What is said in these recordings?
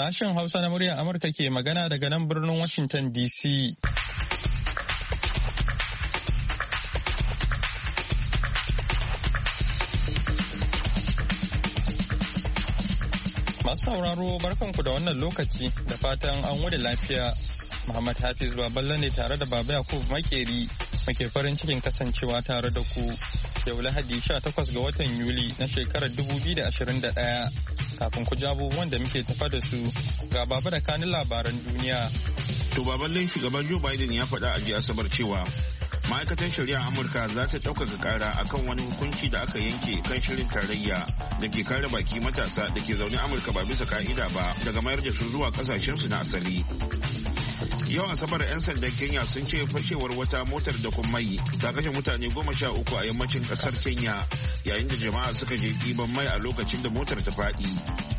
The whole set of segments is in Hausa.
Sashen Hausa na muryar Amurka ke magana daga nan birnin Washington DC. Masu sauraro barkanku da wannan lokaci da fatan an wuce lafiya. Muhammad Hafiz Baballe ne tare da Baba Yakub Makeri muke farin cikin kasancewa tare da ku. Yau Lahadi 18 ga watan Yuli na shekarar 2021. Kafin ku ji abubuwan da muke tafa da su ga Baba da kanin labaran duniya. To Baballe shugaban Joe Biden ya faɗa a jiya Asabar cewa ma'aikatar shari'a Amurka za ta ɗaukaka ƙara akan wani hukunci da aka yanke kan shirin tarayya da ke kare baki matasa da ke zaune Amurka ba bisa ka'ida ba daga mayar da su zuwa ƙasashensu na asali. Yau Asabar 'yan sandan Kenya sun ce fashewar wata motar da mai ta kashe mutane 13 a yammacin ƙasar Kenya yayin da jama'a suka je ɗiban mai a lokacin da motar ta faɗi.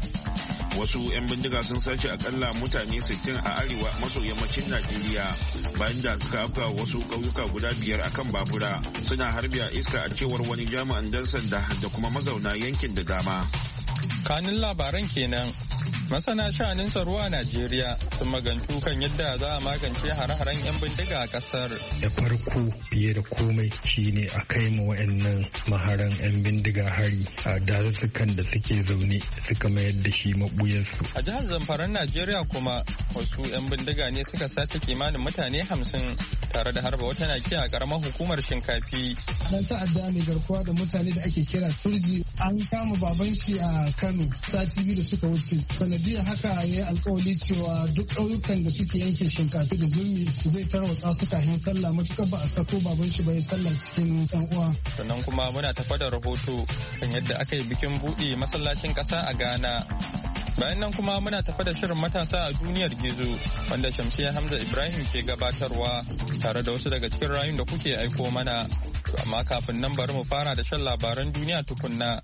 Wasu 'yan bindiga sun sace akalla mutane 60 a arewa maso yammacin Najeriya bayan da suka afka wasu ƙauyuka guda 5 akan babura suna harbi a iska a cewar wani jami'an dan sanda da kuma mazauna yankin da dama. Kanin labaran kenan. Masana sha'anin tsaro a Najeriya sun magantu kan yadda za a magance hare-haren 'yan bindiga a kasar. Da farko fiye da komai shine a kai ma wa'annan maharan 'yan bindiga hari a dazuzzukan da suke zaune suka mayar da shi mabuyarsu. A jihar Zamfaran Najeriya kuma wasu 'yan bindiga ne suka sace kimanin mutane 50 tare da harba wata naki a karamar hukumar Shinkafi. Dan ta'adda mai garkuwa da mutane da ake kira Turji an kama baban shi a Kano sati biyu da suka wuce. Sanadiyar haka ya yi alkawali cewa duk ƙauyukan da suke yanke Shinkafi da Zurmi zai tarwatsa su kafin sallah matuƙar ba a sako baban shi ba ya sallah cikin ɗan uwa. Sannan kuma muna tafa da rahoto kan yadda aka yi bikin buɗe masallacin ƙasa a Ghana. Bayan nan kuma muna tafa da shirin matasa a duniyar gizo wanda Shamsiyya Hamza Ibrahim ke gabatarwa tare da wasu daga cikin rayun da kuke aiko mana. Amma kafin nan bari mu fara da shan labaran duniya tukunna.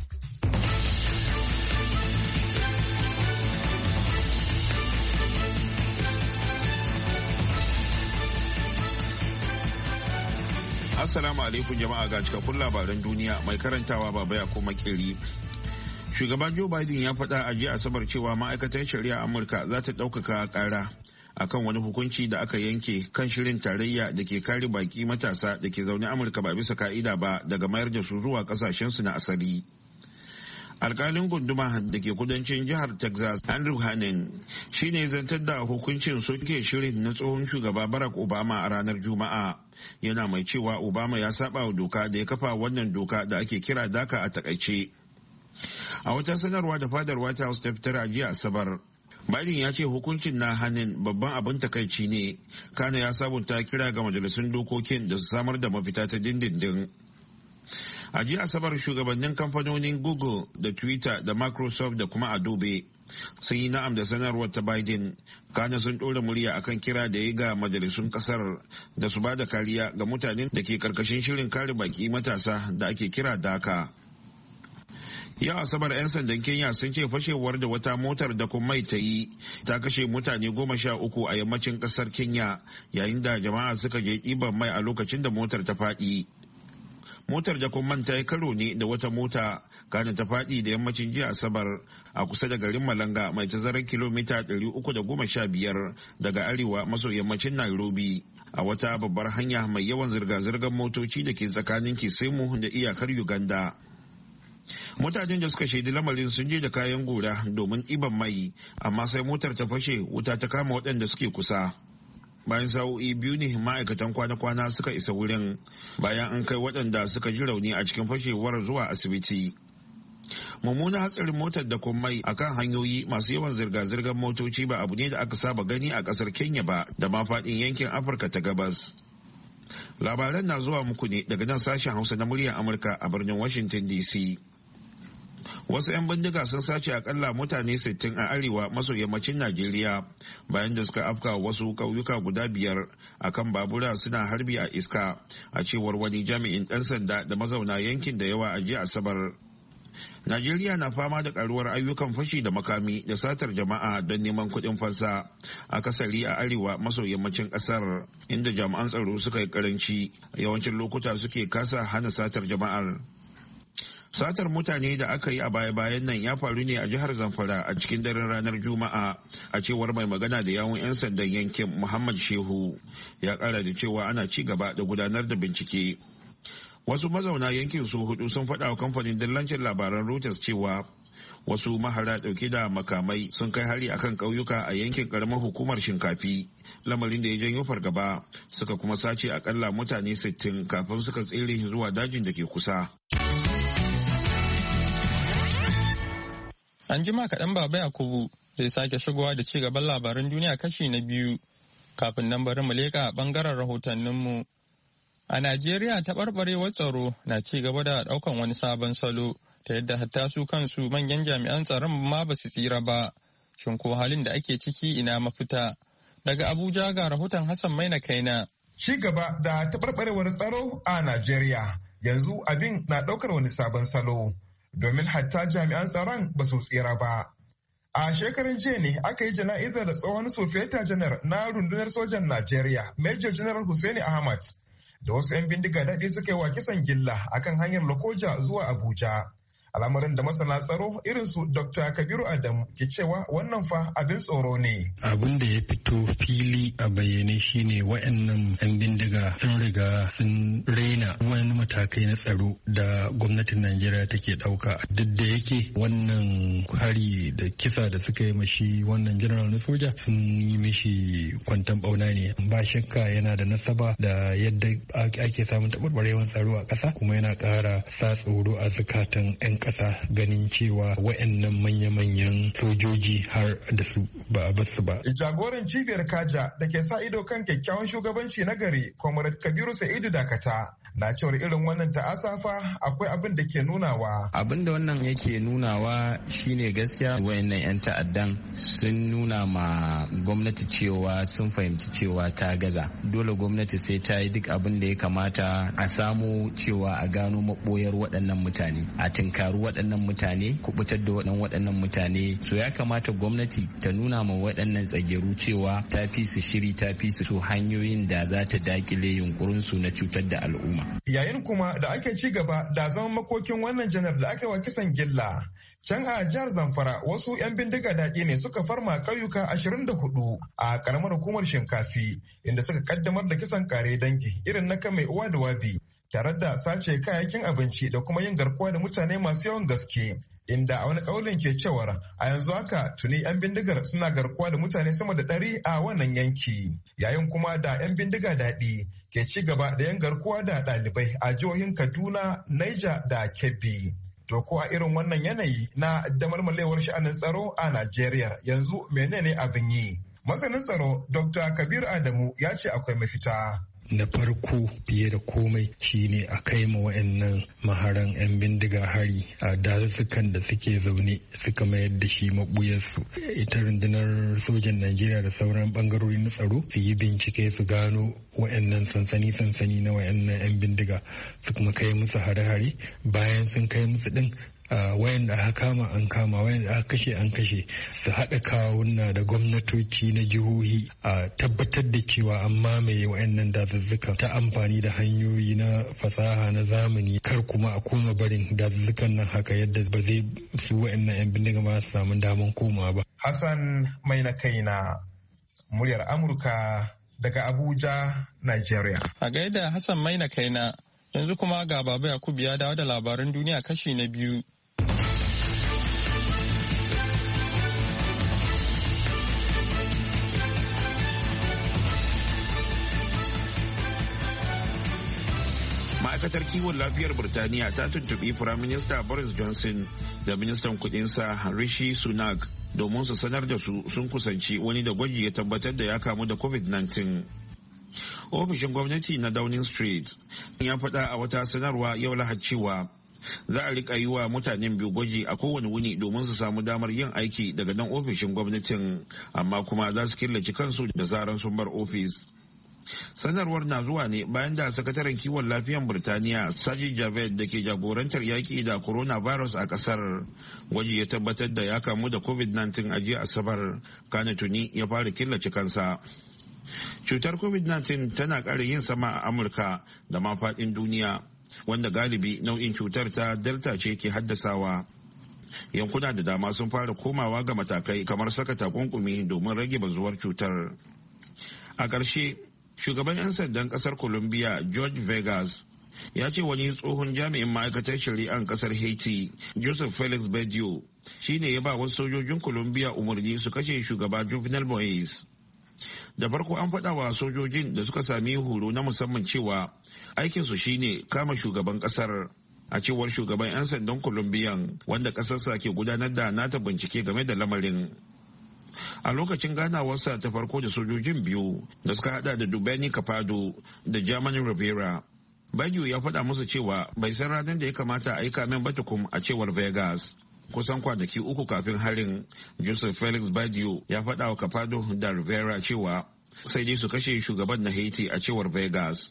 Assalamu alaikum jama'a ga cikakkun labaran duniya mai karantawa Baba Yakub Makeri. Shugaban Joe Biden ya faɗa a jiya Asabar cewa ma'aikatar shari'a Amurka za ta ɗaukaka ƙara akan wani hukunci da aka yanke kan shirin tarayya da ke kare baki matasa da ke zaune Amurka ba bisa ka'ida ba daga mayar da su zuwa ƙasashensu na asali. Alkalin gunduma da ke kudancin jihar Texas, Andrew Hanen, shi ne zantar da hukuncin soke shirin na tsohon shugaba Barack Obama a ranar Juma'a. Yana mai cewa Obama ya saba wa doka da ya kafa wannan doka da ake kira DACA a takaice. A wata sanarwa da fadar White House ta fitar a jiya Asabar, Biden ya ce hukuncin na Hanen babban abin takaici ne, kana ya sabunta kira ga majalisun dokokin da su samar da mafita ta dindindin. A jiya Asabar shugabannin kamfanonin Google da Twitter da Microsoft da kuma Adobe sun yi na'am da sanarwar ta Biden, kana sun ɗora murya akan kira da ya ga majalisun ƙasar da su ba da kariya ga mutanen da ke karkashin shirin kare baki matasa da ake kira DACA. Yau Asabar 'yan sandan Kenya sun ce fashewar da wata motar da mai ta yi ta kashe mutane 13 a yammacin ƙasar Kenya yayin da jama'a suka je ɗiban mai a lokacin da motar ta faɗi. Motar da man ta yi karo ne da wata mota kana ta faɗi da yammacin jiya Asabar a kusa da garin Malanga mai tazarar kilomita 315 daga arewa maso yammacin Nairobi a wata babbar hanya mai yawan zirga-zirgar motoci da ke tsakanin Kisumu da iyakar Uganda. Mutanen da suka shaidi lamarin sun je da kayan gora domin ɗiban mai amma sai motar ta fashe wuta ta kama waɗanda suke kusa. Bayan sa'o'i biyu ne ma'aikatan kwana-kwana suka isa wurin bayan an kai waɗanda suka ji rauni a cikin fashewar zuwa asibiti. Mummunan hatsarin motar da mai a kan hanyoyi masu yawan zirga-zirgar motoci ba abu ne da aka saba gani a ƙasar Kenya ba da ma faɗin yankin Afirka ta gabas. Labaran na zuwa muku ne daga nan sashen Hausa na muryar Amurka a birnin Washington DC. Wasu 'yan bindiga sun sace akalla mutane 60 a arewa maso yammacin Najeriya bayan da suka afka wasu ƙauyuka guda 5 a kan babura suna harbi a iska a cewar wani jami'in ɗan sanda da mazauna yankin da yawa a jiya Asabar. Najeriya na fama da karuwar ayyukan fashi da makami da satar jama'a don neman kuɗin fansa akasari a arewa maso yammacin ƙasar inda jami'an tsaro suka yi karanci yawancin lokuta suke kasa hana satar jama'ar. Satar mutane da aka yi a baya-bayan nan ya faru ne a jihar Zamfara a cikin daren ranar Juma'a, a cewar mai magana da yawun 'yan sandan yankin Muhammad Shehu. Ya kara da cewa ana ci gaba da gudanar da bincike. Wasu mazauna yankin su hudu sun faɗa wa kamfanin dillancin labaran Reuters cewa wasu mahara ɗauke da makamai sun kai hari akan ƙauyuka a yankin ƙaramar hukumar Shinkafi, lamarin da ya janyo fargaba, suka kuma sace akalla mutane 60 kafin suka tsere zuwa dajin da ke kusa. An jima kaɗan Baba Yakubu zai sake shigowa da ci gaban labaran duniya kashi na biyu. Kafin nan bari mu leƙa a ɓangaren rahotanninmu. A Najeriya taɓarɓarewar tsaro na ci gaba da ɗaukan wani sabon salo ta yadda hatta su kansu manyan jami'an tsaron ma ba su tsira ba. Shin ko halin da ake ciki ina mafita? Daga Abuja ga rahoton Hassan Maina Kaina. Ci gaba da taɓarɓarewar tsaro a Najeriya yanzu abin na ɗaukar wani sabon salo. Domin hatta jami'an tsaron ba su tsira ba. A shekarun jiya ne aka yi jana'izar tsohon sofeta janar na rundunar sojan Najeriya, Major General Hussaini Ahmad, da wasu 'yan bindiga daɗi suka yi wa kisan gilla akan hanyar Lokoja zuwa Abuja. Al'amarin da masana tsaro irin su Dr. Kabiru Adamu ke cewa wannan fa abin tsoro ne. Abin da ya fito fili a bayyane shine wayannan 'yan bindiga sun riga sun raina wani matakai na tsaro da gwamnatin Najeriya take ɗauka. Duk da yake wannan hari da kisa da suka yi mashi wannan general na soja sun yi mishi kwantan bauna ne. Ba shakka yana da nasaba da yadda ake samun taɓarɓarewar tsaro a ƙasa, kuma yana ƙara sa tsoro a zukatan 'yan ƙasa ganin cewa wayannan manya-manyan sojoji har da su ba a basu ba. Jagoran cibiyar Kaja da ke sa ido kan kyakkyawan shugabanci na gari, Comrade Kabiru Sa'idu Dakata, na cewar irin wannan ta'asafa akwai abin da ke nunawa. Abin da wannan yake nunawa shine gaskiya wayannan 'yan ta'addan sun nuna ma gwamnati cewa sun fahimci cewa ta gaza. Dole gwamnati sai ta yi duk abin da ya kamata a samu cewa a gano maɓoyar waɗannan mutane, a tinkaru waɗannan mutane, kubutar da waɗannan mutane. So ya kamata gwamnati ta nuna ma waɗannan tsageru cewa ta fi su shiri, ta fi su hanyoyin da za ta dakile yunkurinsu na cutar da al'umma. Yayin kuma da ake ci gaba da zaman makokin wannan janar da aka wa kisan gilla, can a jihar Zamfara wasu 'yan bindiga daɗi ne suka farma ƙauyuka 24 a ƙaramar hukumar Shinkafi, inda suka kaddamar da kisan kare dangi irin na kan mai uwa da wabi, tare da sace kayayyakin abinci da kuma yin garkuwa da mutane masu yawan gaske. Inda a wani kaulin ke cewar a yanzu haka tuni 'yan bindigar suna garkuwa da mutane sama da 100 a wannan yanki, yayin kuma da 'yan bindiga daɗi ke ci gaba da yin garkuwa da ɗalibai a jihohin Kaduna, Niger da Kebbi. To ko a irin wannan yanayi na damalmalewar sha'anin tsaro a Najeriya yanzu menene abin yi? Masanin tsaro Dr. Kabir Adamu ya ce akwai mafita. Na farko fiye da komai shine a kai ma wayannan maharan 'yan bindiga hari a dazuzzukan da suke zaune suka mayar da shi mabuyarsu. Ita rundunar sojan Najeriya da sauran bangarori na tsaro su yi bincike su gano wayannan sansani na wayannan 'yan bindiga su kuma kai musu hare-hare. Bayan sun kai musu din wayanda aka kama an kama, wayanda aka kashe an kashe, su haɗa kawuna da gwamnatoci na jihohi a tabbatar da cewa an mamaye wayannan dazuzzukan ta amfani da hanyoyi na fasaha na zamani, kar kuma a koma barin dazuzzukan nan haka yadda ba zai su wayannan 'yan bindiga ma su samu daman koma ba. Hassan Maina Kaina, muryar Amurka daga Abuja, Nigeria. A gaida Hassan Maina Kaina, yanzu kuma ga Baba Yakubu ya dawo da labaran duniya kashi na biyu. Ma'aikatar kiwon lafiyar Birtaniya ta tuntuɓi Firaminista Boris Johnson da ministan kudinsa Rishi Sunak domin su sanar da su sun kusanci wani da gwaji ya tabbatar da ya kamu da COVID-19. Ofishin gwamnati na Downing Street ya faɗa a wata sanarwa yau Lahadi cewa za a rika yi wa mutanen biyu gwaji a kowane wuni domin su samu damar yin aiki daga nan ofishin gwamnatin, amma kuma za su killace kansu da zaran sun bar ofis. Sanarwar na zuwa ne bayan da sakataren kiwon lafiyan Birtaniya Sajid Javid da ke jagorantar yaƙi da coronavirus a ƙasar gwaji ya tabbatar da ya kamu da COVID-19 a jiya Asabar, kana tuni ya fara killace kansa. Cutar COVID-19 tana ƙara yin sama a Amurka da ma faɗin duniya, wanda galibi nau'in cutar ta delta ce ke haddasawa. Yankuna da dama sun fara komawa ga matakai kamar saka takunkumi domin rage bazuwar cutar. A ƙarshe, shugaban 'yan sandan ƙasar Colombia George Vegas ya ce wani tsohon jami'in ma'aikatar shari'an ƙasar Haiti, Joseph Felix Badio, shine ya ba wasu sojojin Colombia umarni su kashe shugaba Jovenel Moise. Da farko an faɗa wa sojojin da suka sami horo na musamman cewa aikinsu shine kama shugaban ƙasar. A cewar shugaban 'yan sandan Colombiyan, wanda ƙasarsa ke gudanar da nata bincike game da lamarin. A lokacin ganawarsa ta farko da sojojin biyu da suka hada da Dubeni Capado da Germany Rivera, Badio ya faɗa musu cewa bai san ranar da ya kamata a aika min batukum, a cewar Vegas. Kusan kwanaki uku kafin harin, Joseph Felix Badio ya faɗa wa Capado da Rivera cewa sai dai su kashe shugaban na Haiti, a cewar Vegas.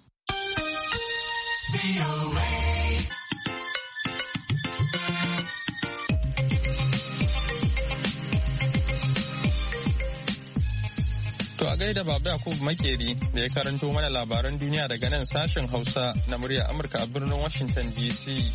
To a gaida Baba Yakubu Makeri da ya karanto mana labaran duniya daga nan sashen Hausa na murya Amurka a birnin Washington DC.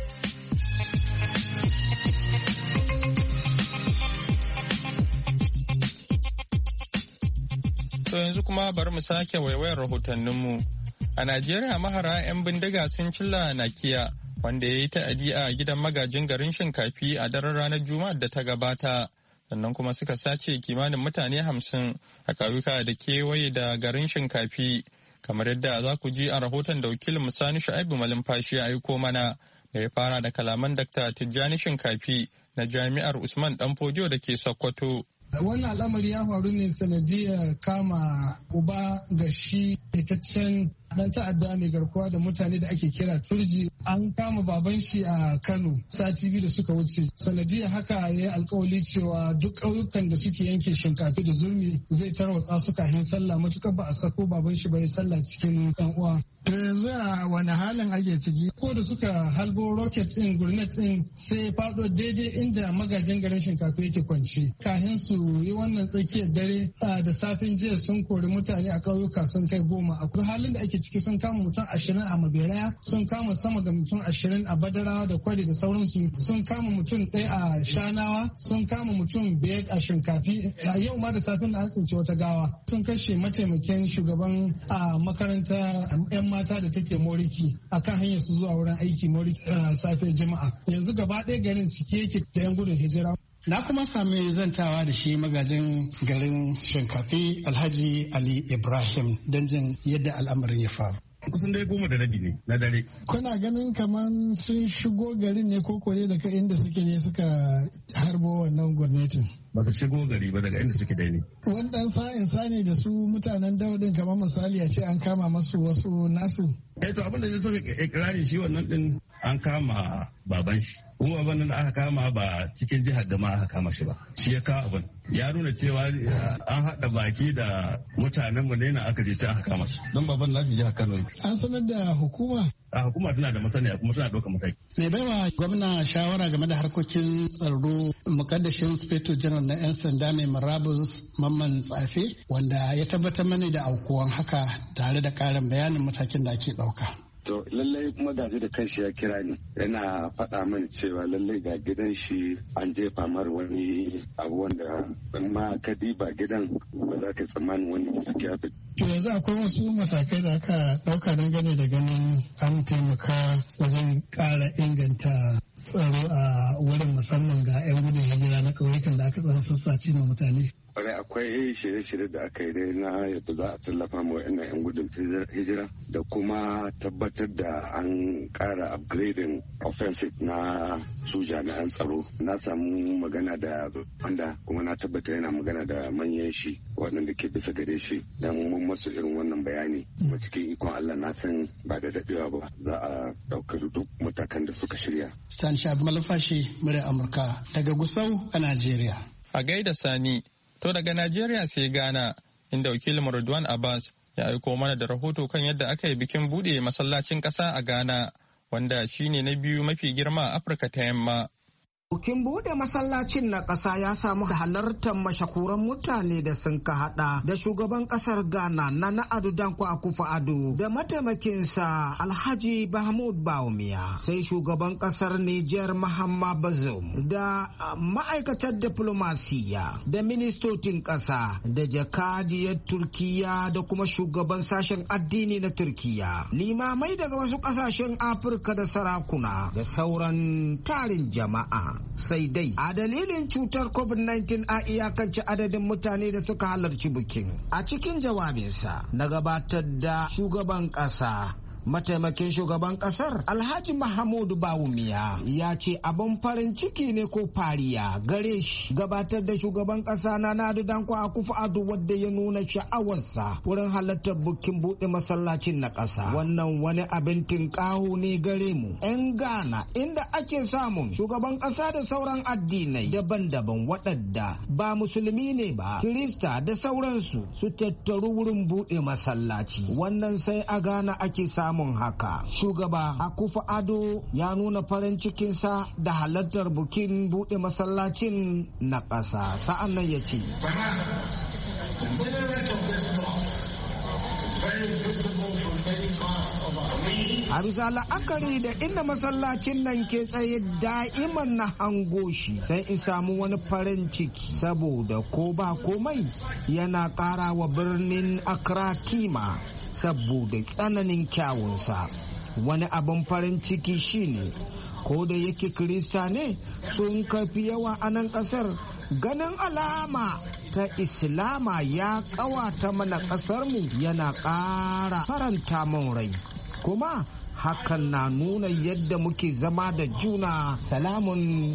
To yanzu kuma bari mu sake waiwayar rahotanninmu. A Najeriya mahara 'yan bindiga sun cilla nakiya wanda ya yi ta'adi a gidan magajin garin Shinkafi a daren ranar Juma'ar da ta gabata. Sannan kuma suka sace kimanin mutane 50 a ƙauyuka da kewaye da garin Shinkafi, kamar yadda za ku ji a rahoton da wakilin Musani Shu'aibu Malumfashi ya aiko mana, da ya fara da kalaman Dr. Tijjani Shinkafi na Jami'ar Usman Danfodiyo da ke Sokoto. Wannan al'amari ya faru ne sanadiyar kama uba ga shi fitaccen dan ta'adda mai garkuwa da mutane da ake kira turji. An kama baban shi a Kano sati biyu da suka wuce. Sanadiyar haka ya yi alkawali cewa duk ƙauyukan da suke yanke Shinkafi da Zurmi zai tarwatsa su kafin sallah, matukar ba a sako baban shi ba ya sallah cikin ɗan uwa. Yanzu a wani halin ake ciki? Ko da suka halbo rocket din gurnet din sai faɗo daidai inda magajin garin Shinkafi yake kwance. Kafin su yi wannan tsakiyar dare da safin jiya sun kori mutane a ƙauyuka sun kai 10. A halin da ake ciki sun kama mutum 20 a Maberaya, sun kama sama ga mutum 20 a Badarawa da Kwari da sauransu, sun kama mutum 1 a Shanawa, sun kama mutum 5 a Shinkafi. A yau ma da safin da an tsinci wata gawa. Sun kashe mataimakin shugaban makaranta 'yan mata da take Moriki akan hanyar su zuwa wurin aiki Moriki safe Juma'a. Yanzu gaba ɗaya garin cike yake da 'yan gudun hijira. Na kuma sami zantawa da shi magajin garin Shinkafi Alhaji Ali Ibrahim don jin yadda al'amarin ya faru. Kusan dai 10:30 ne na dare. Kuna ganin kamar sun shigo garin ne ko ne daga inda suke ne suka harbo wannan gwamnatin? Ba su shigo gari ba, daga inda suke dai ne. Wani ɗan sa'in ne da su mutanen daudin kamar misali a ce an kama masu wasu nasu. To abin da suka ikirari shi wannan din an kama baban shi. Kuma baban nan da aka kama ba cikin jihar Gama aka kama shi ba. Shi ya kawo abin. Ya nuna cewa an haɗa baki da mutanenmu ne na aka je ta aka kama shi. Don baban na jihar Kano. An sanar da hukuma? A hukuma tana da masaniya kuma tana ɗaukar mataki. Mai baiwa gwamna shawara game da harkokin tsaro mukaddashin Inspector General na 'yan sanda mai marabus Mamman Tsafe, wanda ya tabbatar mani da aukuwan haka tare da ƙarin bayanin matakin da ake ɗauka. To lallai magaji da kanshi ya kira ni yana faɗa mani cewa lallai ga gidan shi an jefa mar wani abu wanda in ma ka diba gidan ba za ka tsammanin wani ciki abin. To yanzu akwai wasu matakai da aka ɗauka dangane da ganin an taimaka wajen ƙara inganta tsaro a wurin musamman ga 'yan gudun hijira na ƙauyukan da aka tsara sassace na mutane. Akwai shirye-shirye da aka yi dai na yadda za a tallafa ma wa'annan 'yan gudun hijira da kuma tabbatar da an ƙara upgrading offensive na su jami'an tsaro. Na samu magana da wanda kuma na tabbatar yana magana da manyan shi waɗanda ke bisa gare shi don mun masu irin wannan bayani. Kuma cikin ikon Allah na san ba da daɗewa ba za a ɗaukar duk matakan da suka shirya. Sani Shabi Malafashi, murya Amurka daga Gusau a Najeriya. A gaida Sani. To daga Najeriya sai Ghana, inda wakilin Ridwan Abbas ya aiko mana da rahoto kan yadda aka yi bikin buɗe masallacin ƙasa a Ghana, wanda shine na biyu mafi girma a Afirka ta Yamma. Bukin bude masallacin na ƙasa ya samu halartar mashahuran mutane da sun ka hada da shugaban ƙasar Ghana Nana Addo Dankwa Akufo-Addo da mataimakinsa Alhaji Mahmoud Bawumia, sai shugaban ƙasar Niger Mahammad Bazoum da ma'aikatar diplomasiya da ministocin ƙasa da jakadiyar Turkiya da kuma shugaban sashen addini na Turkiya, limamai daga wasu ƙasashen Afirka da sarakuna da sauran tarin jama'a. Sai dai a dalilin cutar COVID-19 a iyakance adadin mutane da suka halarci bikin. A cikin jawabinsa na gabatar da shugaban ƙasa, mataimakin shugaban kasar Alhaji Mahmudu Bawumia ya ce abin farin ciki ne ko fariya gare shi gabatar da shugaban kasa Nana Addo Dankwa Akufo-Addo wadda ya nuna sha'awarsa wurin halartar bukin buɗe masallacin na ƙasa. Wannan wani abin tinƙaho ne gare mu 'yan Ghana, inda ake samun shugaban ƙasa da sauran addinai daban-daban waɗanda ba musulmi ne ba, Kirista da sauransu su tattaru wurin buɗe masallaci. Wannan sai a Ghana ake samun haka. Shugaba Akufo-Addo ya nuna farin cikinsa da halartar bukin buɗe masallacin na ƙasa. Sa'an nan ya ce, a bisa la'akari da inda masallacin nan ke tsaye da'iman na hango shi, sai in samu wani farin ciki saboda ko ba komai yana ƙara wa birnin Accra kima saboda tsananin kyawunsa. Wani abin farin ciki shine ko da yake Kirista ne sun kafi yawa a nan ƙasar, ganin alama ta Islama ya ƙawata mana ƙasarmu yana ƙara faranta mun rai, kuma hakan na nuna yadda muke zama da juna salamun.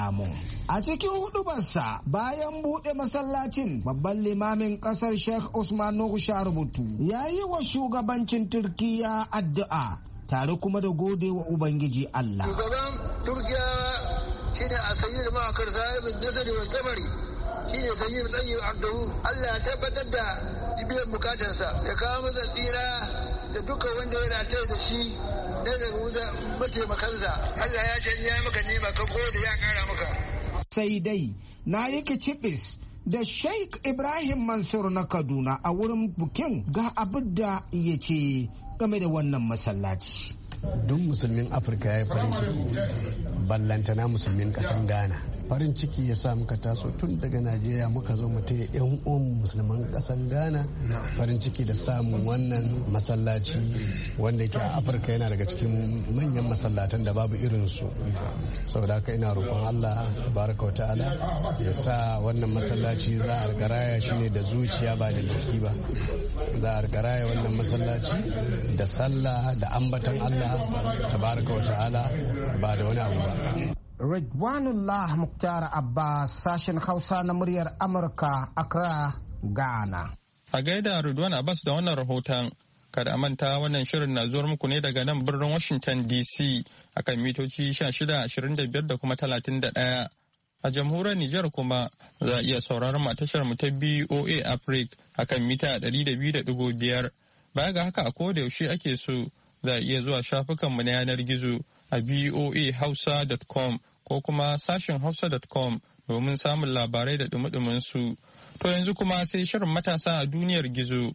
A cikin hudubarsa bayan buɗe masallacin, babban limamin ƙasar Sheikh Usman Nuhu Sharubutu ya yi wa shugabancin Turkiya addu'a tare kuma da gode wa Ubangiji Allah. Shugaban Turkiya shine a sayyid ma'akar sahibin nasari wa kamari, shine sayyid ɗanyi abduhu. Allah ya tabbatar da biyan bukatarsa ya kawo masa tsira da dukkan wanda ya rataye da shi daga mataimakansa. Allah ya ce ya maka nema ka gode ya kara maka. Sai dai na yi kicibis da Sheikh Ibrahim Mansur na Kaduna a wurin bukin ga abin da ya ce game da wannan masallaci. Duk musulmin Afirka ya yi farin ciki, ballantana musulmin ƙasar Ghana. Farin ciki ya sa muka taso tun daga Najeriya muka zo mu taya 'yan uwan musulman ƙasar Ghana farin ciki da samun wannan masallaci wanda yake a Afirka yana daga cikin manyan masallatan da babu irinsu. Saboda haka ina roƙon Allah baraka wa ta'ala ya sa wannan masallaci za a garaya shi ne da zuciya ba da jiki ba. Za a garaya wannan masallaci da sallah da ambatan Allah tabaraka wa ta'ala ba da wani abu ba. Ridwanullah Muktar Abbas, sashen Hausa na muryar Amurka, Accra, Ghana. A gaida Ridwan Abbas da wannan rahoton, kada a manta wannan shirin na zuwar muku ne daga nan birnin Washington DC akan mitoci 1625 da kuma 31. A jamhuriyar Nijar kuma za a iya sauraron tashar mu ta BOA Africa akan mita 200.5. Baya ga haka a koda yaushe ake so za a iya zuwa shafukanmu na yanar gizo a boahausa.com ko kuma sashen hausa.com domin samun labarai da dumi su. To yanzu kuma sai shirin matasa a duniyar gizo.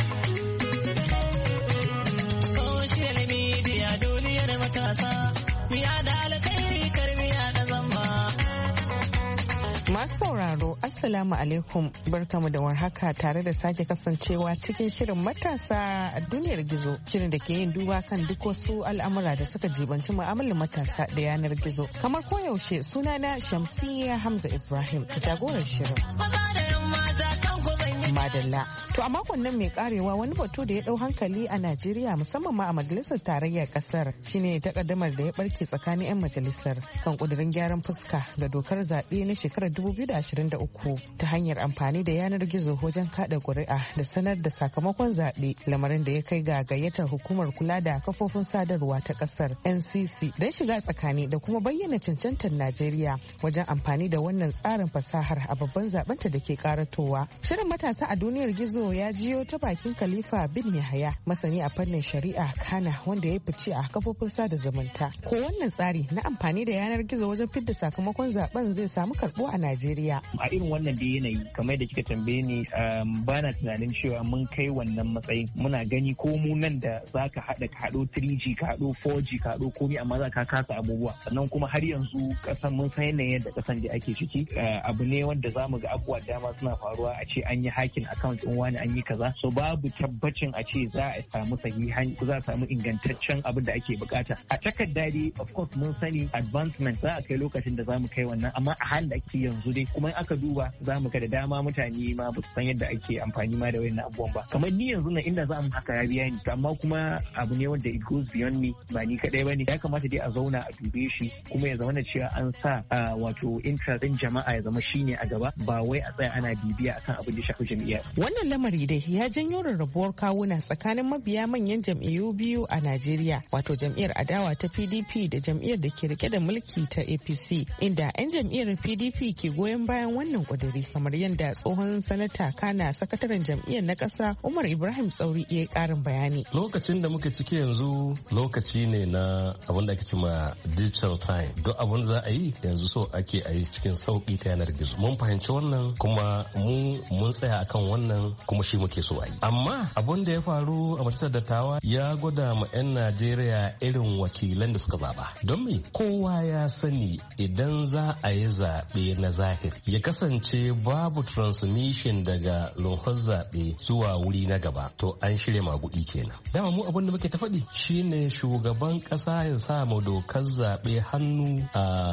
Masu sauraro, Assalamu alaikum, barkamu da warhaka tare da sake kasancewa cikin shirin matasa a duniyar gizo. Shirin da ke yin duba kan duk wasu al'amura da suka jibanci mu'amalar matasa da yanar gizo. Kamar koyaushe sunana Shamsiyya Hamza Ibrahim, jagorar shirin. Madalla. To a makon nan mai karewa wani batu da ya dau hankali a Najeriya musamman ma a majalisar tarayyar kasar shine takaddamar da ya barke tsakanin 'yan majalisar kan kudirin gyaran fuska ga dokar zaɓe na shekarar 2023 ta hanyar amfani da yanar gizo wajen kada ƙuri'a da sanar da sakamakon zaɓe, lamarin da ya kai ga gayyatar hukumar kula da kafofin sadarwa ta kasar NCC don shiga tsakani da kuma bayyana cancantar Najeriya wajen amfani da wannan tsarin fasahar a babban zaɓenta da ke karatowa. Shirin matasa ƙasa a duniyar gizo ya jiyo ta bakin Khalifa bin Yahaya, masani a fannin shari'a kana wanda ya fice a kafofin sada zumunta. Ko wannan tsari na amfani da yanar gizo wajen fidda sakamakon zaben zai samu karɓo a Najeriya? A irin wannan da yanayi kamar da kika tambaye ni ba na tunanin cewa mun kai wannan matsayin. Muna gani ko mu nan da za ka haɗo 3G ka haɗo 4G ka haɗo komai amma za ka kasa abubuwa. Sannan kuma har yanzu kasan mun san yanayin yadda kasan da ake ciki. Abu ne wanda za mu ga abubuwa dama suna faruwa a ce an yi hacking account ɗin wani an yi kaza. So babu tabbacin a ce za a samu sahihan za a samu ingantaccen abin da ake bukata. A takarda dai of course mun sani advancement za a kai lokacin da za mu kai wannan amma a halin da ake yanzu dai kuma in aka duba za mu ga da dama mutane ma ba su san yadda ake amfani ma da wayannan abubuwan ba. Kamar ni yanzu na inda za mu haka ya biya ni amma kuma abu ne wanda it goes beyond me ba ni kadai bane. Ya kamata dai a zauna a dube shi kuma ya zama da cewa an sa wato interest din jama'a ya zama shine a gaba ba wai a tsaya ana bibiya akan abin da shafi jam'iyya. Wannan lamari dai ya janyo rarrabuwar kawuna tsakanin mabiya manyan jam'iyyu biyu a Najeriya wato jam'iyyar adawa ta PDP da jam'iyyar da ke rike da mulki ta APC inda 'yan jam'iyyar PDP ke goyon bayan wannan kuduri kamar yadda tsohon sanata kana sakataren jam'iyyar na ƙasa Umar Ibrahim Tsauri ya karin bayani. Lokacin da muke ciki yanzu lokaci ne na abin da ake cewa digital time. Duk abin za a yi yanzu so ake a yi cikin sauki ta yanar gizo. Mun fahimci wannan kuma mun tsaya akan wannan kuma shi muke so a yi. Amma abin da ya faru a majalisar dattawa ya gwada ma 'yan Najeriya irin wakilan da suka zaba. Don me kowa ya sani idan za a yi zaɓe na zahir ya kasance babu transmission daga lunhar zaɓe zuwa wuri na gaba to an shirya magudi kenan. Dama mu abin da muke ta faɗi shine shugaban ƙasa ya sa mu dokar zaɓe hannu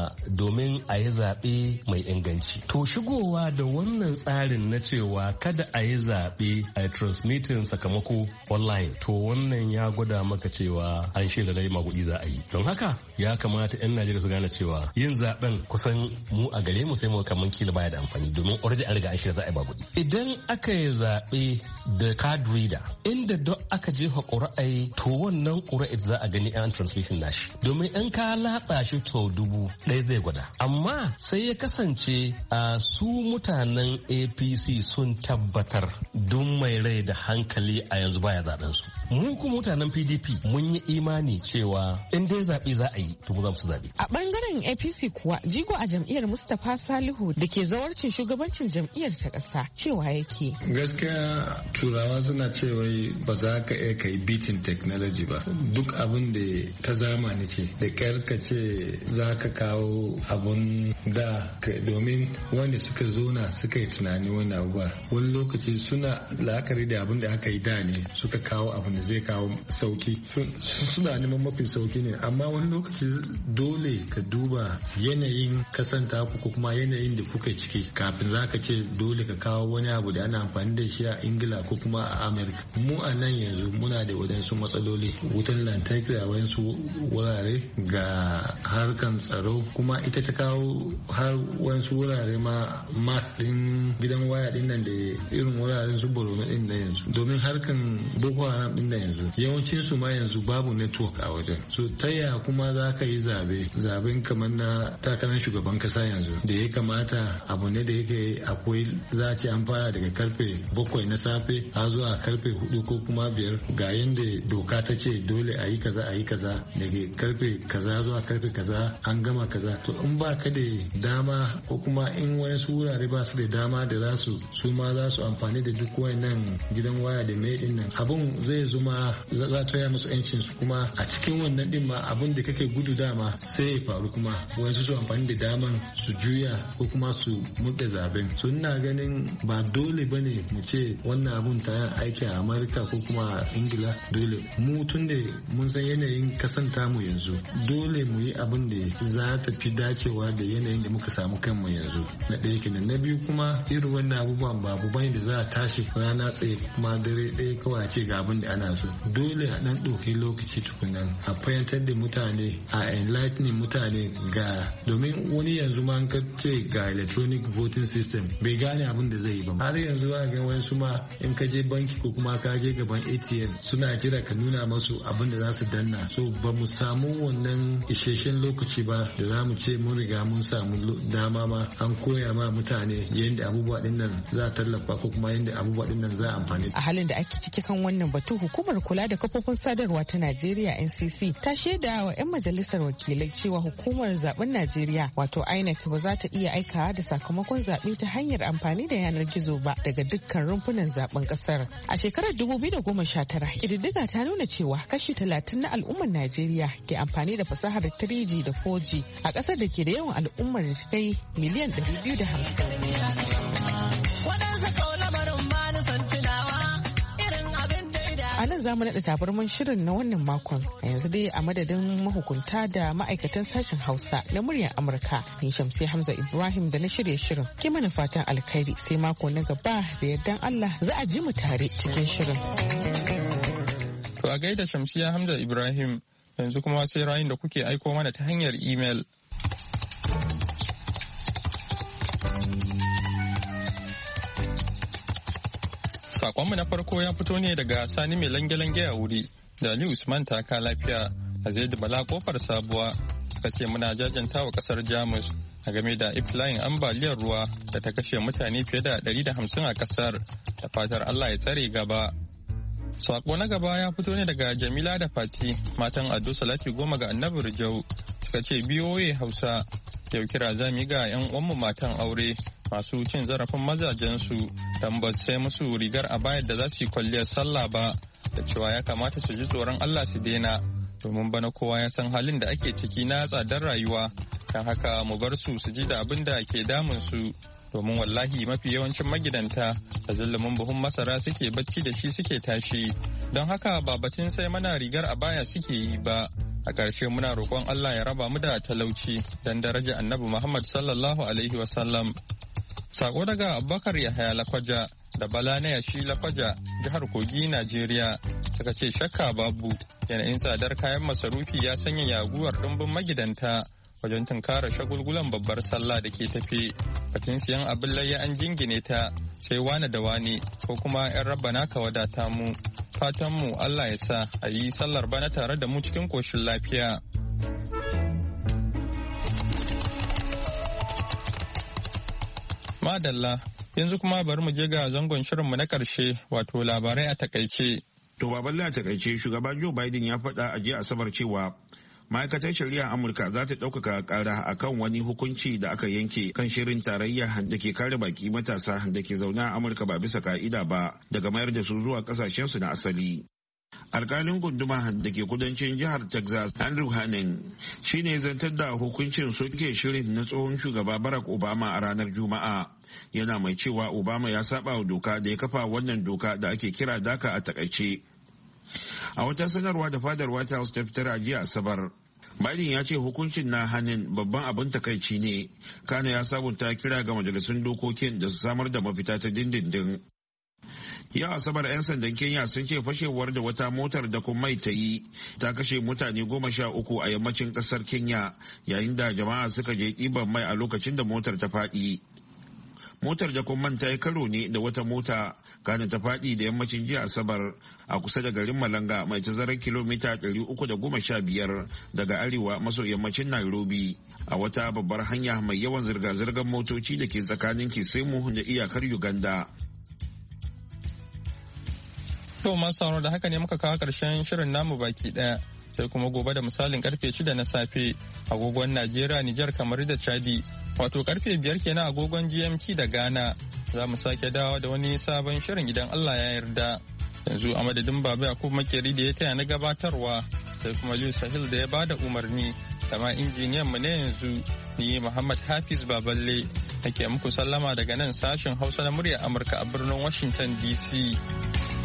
domin a yi zaɓe mai inganci. To shigowa da wannan tsarin na cewa kada a yi zaɓe a transmitting sakamako online to wannan ya gwada maka cewa an shirya rai magudi za a yi. Don haka ya kamata 'yan Najeriya su gane cewa yin zaben kusan mu a gare mu sai mu kaman kila baya da amfani domin already an riga an shirya za a yi magudi. Idan aka yi zaɓe da card reader inda duk aka jefa ƙuri'ai to wannan ƙuri'ai za a gani an transmission nashi domin in ka latsa shi sau 1000 zai gwada. Amma sai ya kasance a su mutanen APC sun tabbatar don mai rai da hankali a yanzu baya zaben su. Mu kuma mutanen PDP mun yi imani cewa in dai zaɓe za a yi to mu za mu zaɓe. A bangaren APC kuwa jigo a jam'iyyar Mustapha Salihu da ke zawarcin shugabancin jam'iyyar ta ƙasa cewa yake. Gaskiya turawa suna cewa ba za ka iya kai beating technology ba. Duk abin da ta zamani ce da ƙyar ka ce za ka kawo abun da domin wanda suka zona suka yi tunani wani abu ba. Wani lokaci suna la'akari da abin da aka yi da ne suka kawo abin da zai kawo sauki. Suna neman mafi sauki ne amma wani lokaci dole ka duba yanayin kasanta ku ko kuma yanayin da kuka ciki kafin za ka ce dole ka kawo wani abu da ana amfani da shi a Ingila ko kuma a Amerika. Mu a nan yanzu muna da wadansu matsaloli wutan lantarki a wayansu wurare ga harkan tsaro kuma ita ta kawo har wayansu wurare ma mas din gidan waya din nan da irin wuraren su Borno din nan yanzu domin harkan Boko Haram din nan yanzu yawancin su ma yanzu babu network a wajen so ta yaya kuma za ka yi zaben kamar na takarar shugaban kasa yanzu da ya kamata abu ne da yake akwai za a ce an fara daga karfe 7 na safe har zuwa karfe 4 ko kuma 5 ga yanda doka ta ce dole a yi kaza daga karfe kaza zuwa karfe kaza an gama kaza to in ba ka da dama ko kuma in wani su wurare ba su da dama da za su ma za su amfani da duk wayannan gidan waya da mai din nan abun zai zuma za ta ya musu yancin su kuma a cikin wannan din ma abun da kake gudu dama sai ya faru kuma wasu su amfani da daman su juya ko kuma su mudda zaben so ina ganin ba dole bane mu ce wannan abun ta aiki a Amurka ko kuma a Ingila dole mu tun da mun san yanayin kasanta mu yanzu dole mu yi abin da za ta fi dacewa da yanayin da muka samu kanmu yanzu na ɗaya kenan na biyu kuma irin wannan abubuwan ba abu bane da za a tashi rana tsaye kuma dare ɗaya kawai a ce ga abin da ana so dole a ɗan ɗauki lokaci tukunan a fahimtar da mutane a enlightening mutane ga domin wani yanzu ma ka ce ga electronic voting system bai gane abin da zai yi ba har yanzu a ga wani ma in ka je banki ko kuma ka je gaban ATM suna jira ka nuna masu abin da za su danna so ba mu samu wannan isasshen lokaci ba da za mu ce mun riga mun samu dama ma an koya ma mutane yadda abubuwa din nan za a tallafa tallafa ko kuma yadda abubuwa din nan za a amfani. A halin da ake ciki kan wannan batu, hukumar kula da kafofin sadarwa ta Najeriya NCC ta shaida wa 'yan majalisar wakilai cewa hukumar zaben Najeriya wato INEC ba za ta iya aikawa da sakamakon zaɓe ta hanyar amfani da yanar gizo ba daga dukkan rumfunan zaben kasar. A shekarar 2019 kididdiga ta nuna cewa kashi 30 na al'ummar Najeriya ke amfani da fasahar 3G da 4G a kasar da ke da yawan al'ummar da ta kai miliyan 250. A nan za mu naɗa tabarman shirin na wannan makon. A yanzu dai a madadin mahukunta da ma'aikatan sashen Hausa na muryar Amurka, ni Shamsiyya Hamza Ibrahim da na shirya shirin. Ke mana fatan alkhairi sai mako na gaba da yardan Allah za a ji mu tare cikin shirin. To a gaida Shamsiyya Hamza Ibrahim, yanzu kuma sai ra'ayin da kuke aiko mana ta hanyar imel. Sakonmu na farko ya fito ne daga Sani mai lange-lange a wuri da Ali Usman taka lafiya a Zaidu Bala kofar sabuwa suka ce muna jajanta wa kasar Jamus a game da iflayin ambaliyar ruwa da ta kashe mutane fiye da 150 a kasar da fatar Allah ya tsare gaba. Sako na gaba ya fito ne daga Jamila da Fati matan Ado Salati Goma ga Annabi Rijau suka ce BOA Hausa yau kira zami ga 'yan uwanmu matan aure masu cin zarafin mazajensu don ba sai musu rigar a bayar da za su yi kwalliyar sallah ba da cewa ya kamata su ji tsoron Allah su daina domin bana kowa ya san halin da ake ciki na tsadar rayuwa kan haka mu bar su su ji da abin da ke damun su domin wallahi mafi yawancin magidanta da zulumin buhun masara suke bacci da shi suke tashi don haka ba batun sai mana rigar a baya suke yi ba. A ƙarshe muna roƙon Allah ya raba mu da talauci don daraja Annabi Muhammad sallallahu alaihi wasallam. Sako daga Abubakar Yahaya Lakwaja da Bala na Yashi Lakwaja jihar Kogi Najeriya suka ce shakka babu yanayin tsadar kayan masarufi ya sanya yaguwar ɗumbin magidanta wajen tunkara shagulgulan babbar sallah da ke tafe. Batun siyan abin layya an jingine ta sai wane da wane ko kuma 'yan rabbana ka wadata mu. Fatanmu Allah ya sa a yi sallar bana tare da mu cikin koshin lafiya. Madalla, yanzu kuma bari mu je ga zangon shirinmu na ƙarshe wato labarai a takaice. To baballe a takaice shugaba Joe Biden ya faɗa a jiya Asabar cewa ma'aikatar shari'a Amurka za ta ɗaukaka ƙara a kan wani hukunci da aka yanke kan shirin tarayya da ke kare baki matasa da ke zaune a Amurka ba bisa ka'ida ba daga mayar da su zuwa ƙasashensu na asali. Alkalin gunduma da ke kudancin jihar Texas Andrew Hanen shi ne zantar da hukuncin soke shirin na tsohon shugaba Barack Obama a ranar Juma'a. Yana mai cewa Obama ya saba wa doka da ya kafa wannan doka da ake kira DACA a takaice. A wata sanarwa da fadar White House ta fitar a jiya Asabar, Biden ya ce hukuncin na hannun babban abin takaici ne, kana ya sabunta kira ga majalisun dokokin da su samar da mafita ta dindindin. Yau Asabar 'yan sandan Kenya sun ce fashewar da wata motar da mai ta yi ta kashe mutane 13 a yammacin kasar Kenya yayin da jama'a suka je ɗiban mai a lokacin da motar ta faɗi. Motar da man ta yi karo ne da wata mota kana ta faɗi da yammacin jiya Asabar a kusa da garin Malanga mai tazarar kilomita 315 daga arewa maso yammacin Nairobi a wata babbar hanya mai yawan zirga-zirgar motoci da ke tsakanin Kisumu da iyakar Uganda. To masu sauraro da haka ne muka kawo ƙarshen shirin namu baki ɗaya sai kuma gobe da misalin karfe 6 na safe agogon Najeriya, Nijar, kamar da Chadi. Wato karfe 5 kenan agogon GMT da Ghana za mu sake dawo da wani sabon shirin idan Allah ya yarda. Yanzu a madadin Baba Yakubu Makeri da ya taya na gabatarwa sai kuma Liu Sahil da ya bada umarni kama injiniyan mu ne yanzu ni Muhammad Hafiz Baballe nake muku sallama daga nan sashen Hausa na muryar Amurka a birnin Washington DC.